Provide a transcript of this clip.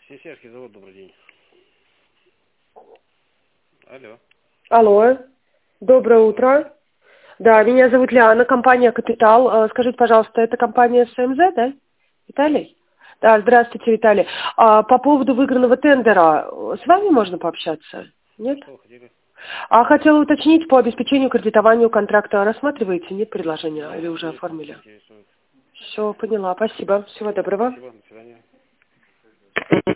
Сесерский завод, добрый день. Алло. Алло, доброе утро. Да, меня зовут Лиана, компания «Капитал». Скажите, пожалуйста, это компания СМЗ, да? Виталий? Да, здравствуйте, Виталий. По поводу выигранного тендера, с вами можно пообщаться? Нет? Что вы хотели? Хотела уточнить по обеспечению кредитованию контракта. Рассматриваете? Нет предложения? Нет, Или уже интересно, оформили? интересует. Все, поняла. Спасибо. Всего доброго. Спасибо, до свидания.